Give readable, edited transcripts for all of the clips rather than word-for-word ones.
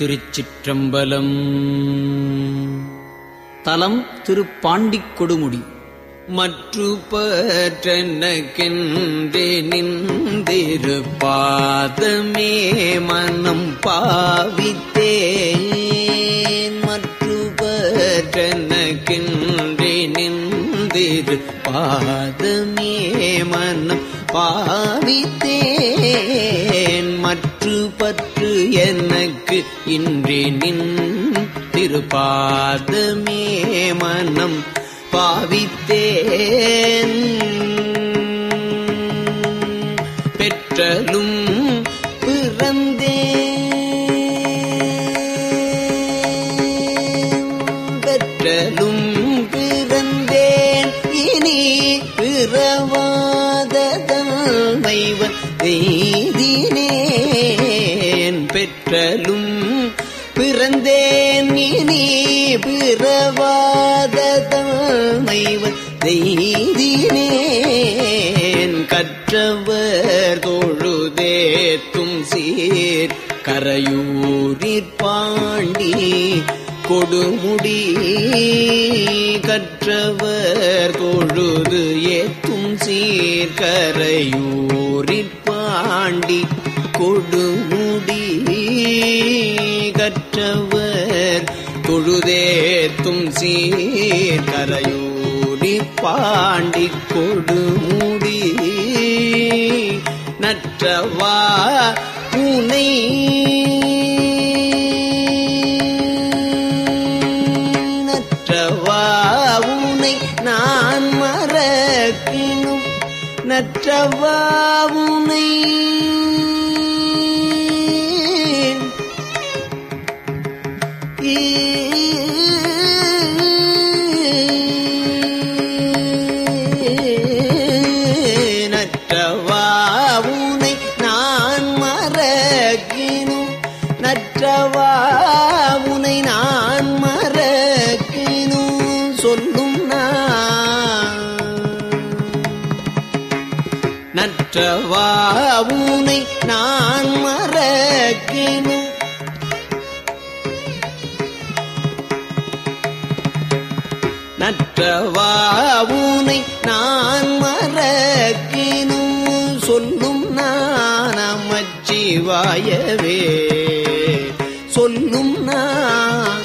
திருச்சிற்றம்பலம். தலம் திருப்பாண்டிக் கொடுமுடி. மற்று பற்றெனக்கென்றே நின்றிருப்பாதமே மனம் பாவித்தேன். மற்று பற்றெனக்கென்றே நின்றிருப்பாதமே மனம் பாவித்தேன். மற்று பற்று எனக்கு இன்றே நின் திருப்பாதமே மனம் பாவித்தேன். பெற்றலும் பிறந்தேன், பெற்றலும் பிறந்தேன், இனி பிறவாத தன்மைவன் எய்தினேன். பெற்றலும் பிறந்தேன், இனி பிறவாத தன்மைவன் எய்தினேன். கற்றவர் தொழுதேத்தும் சீர் கரையூரிற் பாண்டி கொடுமுடி. கற்றவர் தொழுது ஏத்தும் சீர் கரையூரிற் பாண்டி கொடுமுடி. கற்றவர் தொழுதேத்தும் சீர் கரையூரிற் பாண்டி கொடுமுடி. நற்றவா உனை நற்றவா உனை நான் மறக்கினும். நற்றவா உனை நற்றவா உனை நான் மறக்கினும். நற்றவா உனை நான் மறக்கினும் சொல்லும் நான். நற்றவா உனை நான் மறக்கினும். நற்றவா உனை நான் மறக்கினும் சொல்லும் நான். நமச்சிவாயவே சொல்லும் நான்.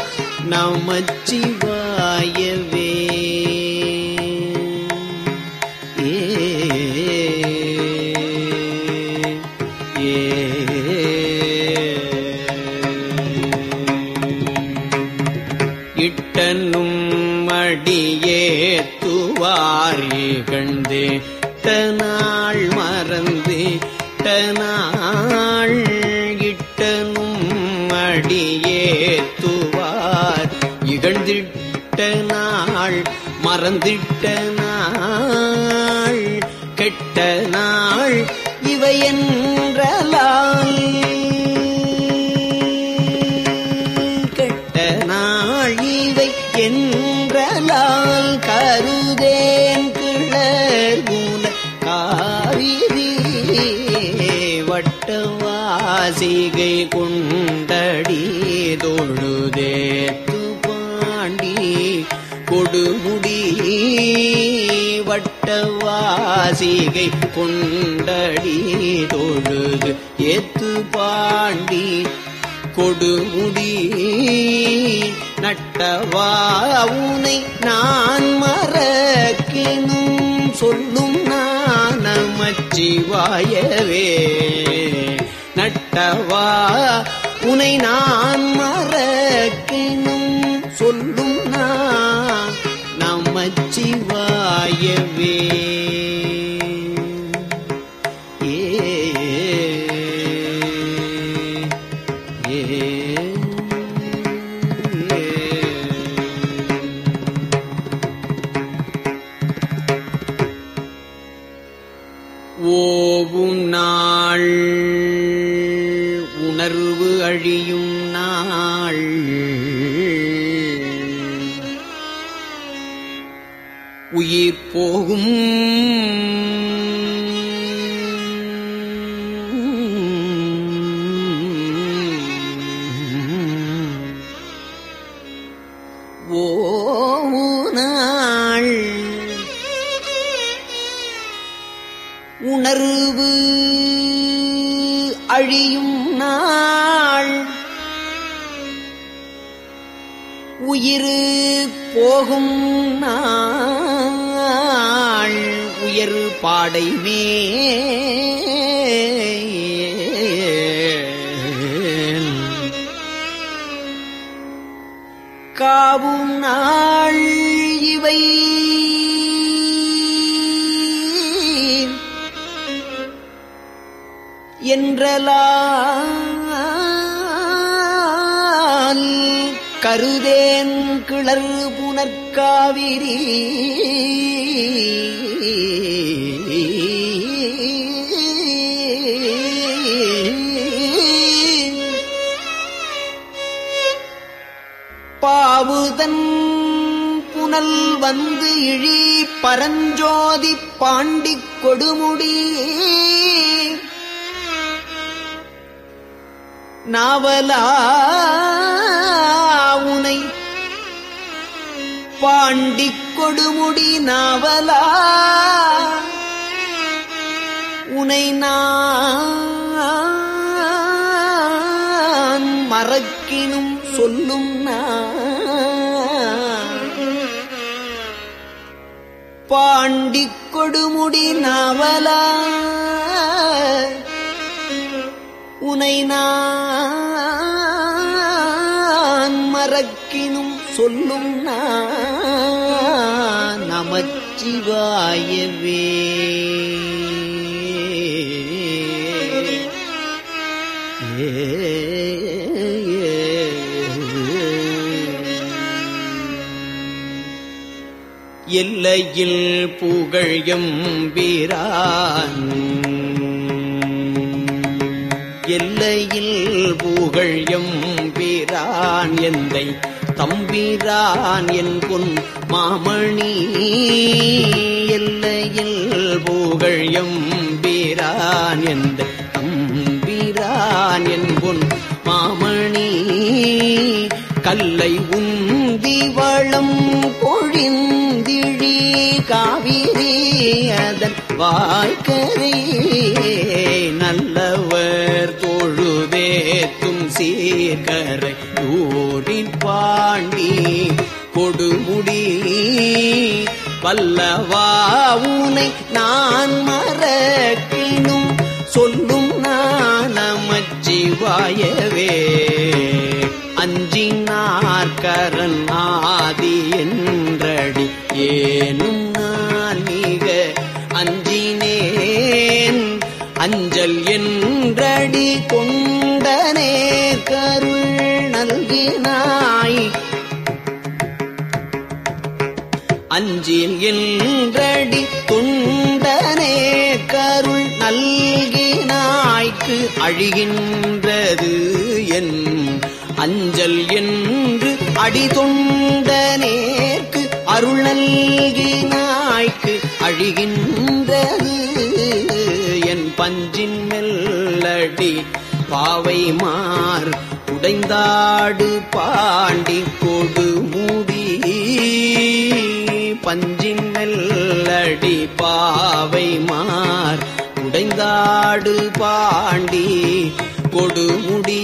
நமச்சிவாயவே இட்டனும் அடியேத்துவாரி கண்டே தனாள் மறந்து தனாள். இட்டனும் அடியேத்துவார் இகழ்ந்திட்ட நாள் மறந்திட்ட நாள். கெட்ட நாள் இவை என்றலால். கெட்ட நாள் இவை என்றலால் கருதேன் கிளர்குல காவிரி. வட்டவாசிகை கொண்டடி தொழுதேத்து பாண்டி கொடுமுடி. வட்டவாசிகை கொண்டடி தொழுது ஏத்து பாண்டி கொடுமுடி. நட்டவா உனை நான் மறக்கினும் சொல்லும் நான். நமச்சிவாயவே நட்டவா உனை நான் மறக்கினும் சொல்லும் நான். நமச்சிவாயவே ஓவும் நாள் உணர்வு அழியும் நாள். உயிர் போகும் அழியும் நாள் உயிர் போகும் நாள் உயர் பாடை மேல் காவும் நாள் இவை என்றலால் கருதேன் கிளர் புனற்காவிரி பாவுதன் புனல் வந்து இழி பரஞ்சோதி பாண்டிக் கொடுமுடி நாவலா உனை பாண்டிக் கொடுமுடி நாவலா உனை நான் மறக்கினும் சொல்லும் பாண்டிக் கொடுமுடி நாவலா உனை நான் மறக்கினும் சொல்லும் நமச்சிவாயவே. எல்லையில் புகழ் எம்பிரான் எல்லையில் புகழ் எம்பிரான் எந்தை தம்பிரான் என் பொன் மாமணி எல்லையில் புகழ் எம்பிரான் எந்தை தம்பிரான் என் பொன் மாமணி கல்லை உந்தி வளம் பொழிந்திழி காவிரி அதன் வாய்க்கரை நல்லவர் தொழுதேத்தும் சீர்கரை ஊரின் பாண்டி கொடுமுடி வல்லவா உனை நான் மறக்கினும் சொல்லும் நமச்சிவாயவே. அஞ்சினார்கரன் ஆதி என்றடி ஏனும் நான் மிக அஞ்சினேன் அஞ்சல் என்றடி கொண்டனே கருள் நல்கினாய் அஞ்சில் என்றடி தொண்டனே கருள் நல்கினாய்க்கு அழிகின்றது என் அஞ்சல் என்று அடிதொண்டனேற்கு அருள் நல்கினாய்க்கு அழிகின்றது என் பஞ்சின் மெல்லடி பாவை மார் உடைந்தாடு பாண்டி கொடுமுடி பஞ்சின் மெல்லடி பாவை மார் உடைந்தாடு பாண்டி கொடுமுடி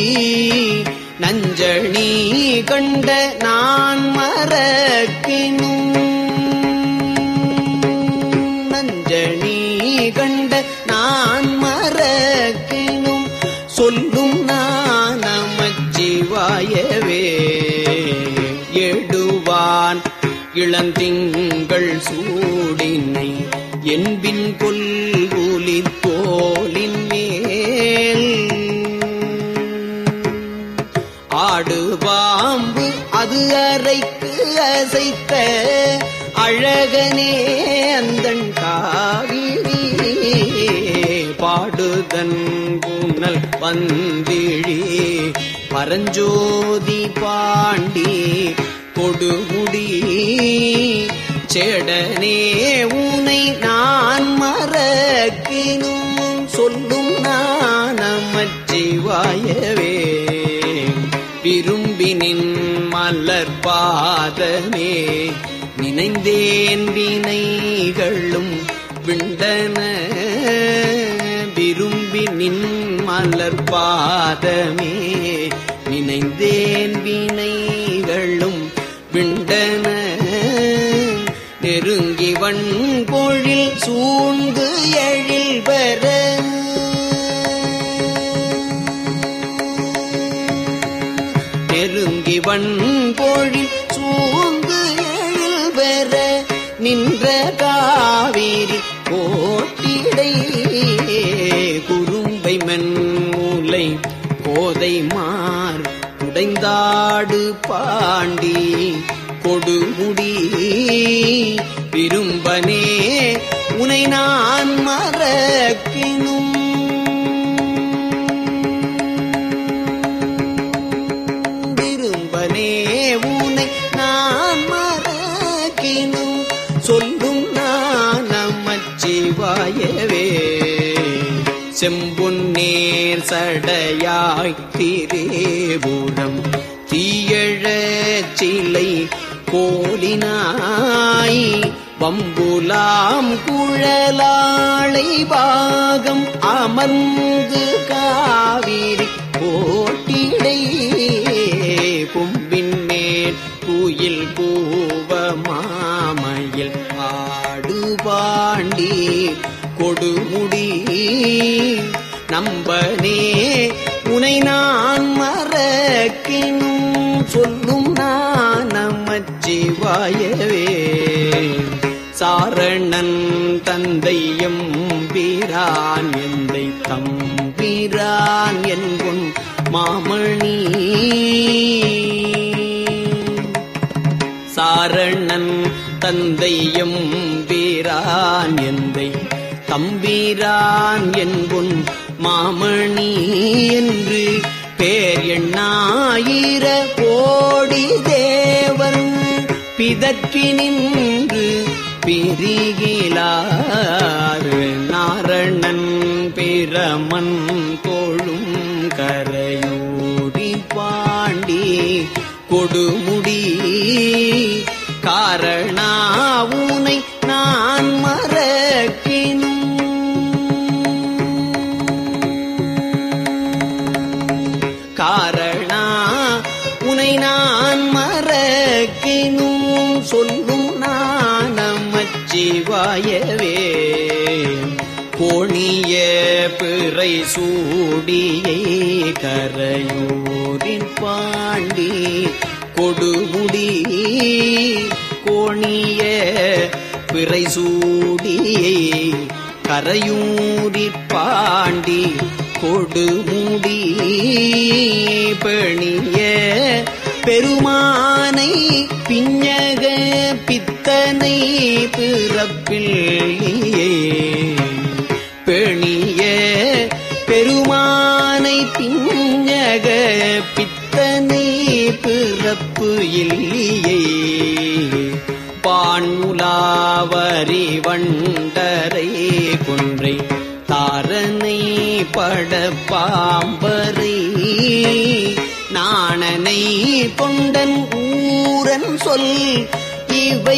நஞ்சணி கண்ட நான் மறக்கினும் நஞ்சணி கண்ட நான் மறக்கினும் சொல்லும் நமச்சிவாயவே. எடுவான் இளந்திங்கள் சூடினை என்பின் கொல்குலி தோலின் மேல் ஆடு பாம்பு அது அறைக்கு அசைத்த அழகனே அந்தன் காவிரி பாடுதன் புனல் வந்திழி பரஞ்சோதி பாண்டி கொடுமுடி சேடனே உனை நான் மறக்கினும் சொல்லும் நமச்சிவாயவே. விரும்பினின் மலர் பாதமே நினைந்தேன் வினைகளும் விண்டன விரும்பினின் மலர் மலர்பாதமே நினைந்தேன் வினைகளும் விண்டன நெருங்கி வன்பொழில் சூழ்ந்து எழில் பெற நெருங்கி வன்பொழில் சூழ்ந்து எழில் பெற நின்ற காவிரி கோட்டிடை குறும்பை மென்மூலை கோதை மார் உடைந்தாடு பாண்டி கொடுமுடி விரும்பனே உனை நான் மறக்கினும் விரும்பனே உனை நான் மறக்கினும் சொல்லும் நான் நமச்சிவாயவே செம்பொன்னேர் சடையாய் திரேபுரம் தீயழச் சிலை கோலினாய் வம்புலாம் குழலாளை பாகம் அமர்ந்து காவிரி கோட்டிடை கொம்பின் மேல் குயில் பூவ மாமையில் ஆடு பாண்டி கொடுமுடி நம்பனே உனை நான் மறக்கினும் சொல்லும் நான் நமச்சிவாயவே சாரணன் தந்தையும் பிரான் எந்தை தம்பிரான் என்பொன் மாமணி சாரணன் தந்தையும் பிரான் எந்தை தம்பிரான் என்பொன் மாமணி என்று பேர் எண்ணாயிர கோடி தேவர் பிதற்றி நின்று பிரிகிலார் நாரணன் பிரமன் தோளும் கரையூரி பாண்டி கொடுமுடி காரணா உனை நான் மறக்கினும் காரணா உனை நான் மறக்கினும் சொல்லும் நான் நமச்சிவாயவே கோணிய பிறை சூடியை கரையூரின் பாண்டி கொடுமுடி கோணிய பிறை சூடியை கரையூரிற் பாண்டி கொடுமுடி பெணிய பெருமானை பிஞக பித்தனை பிறப்பில்லையே பெணிய பெருமானை பிஞக பித்தனை பிறப்பு இல்லையே பாண்முலாவரி வண்டரை கொன்றை தாரனை பட பாம்பரை நாணனை கொண்டன் ஊரன் சொல் இவை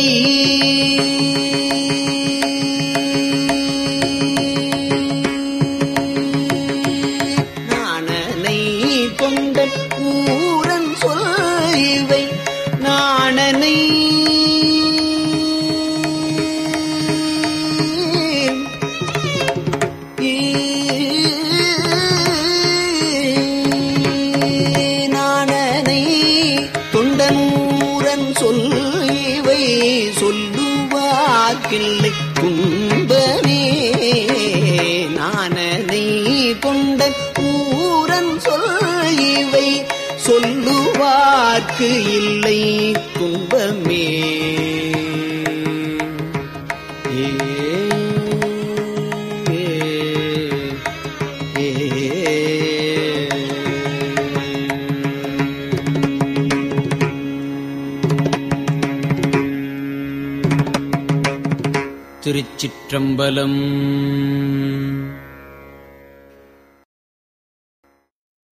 நாணனை கொண்டன் ஊரன் சொல் இவை நாணனை சொல்லுவார்க்கில்லை துன்பமே நாணனை கொண்ட ஊரன் சொல் இவை சொல்லுவார்க்கு இல்லை துன்பமே திருச்சிற்றம்பலம்.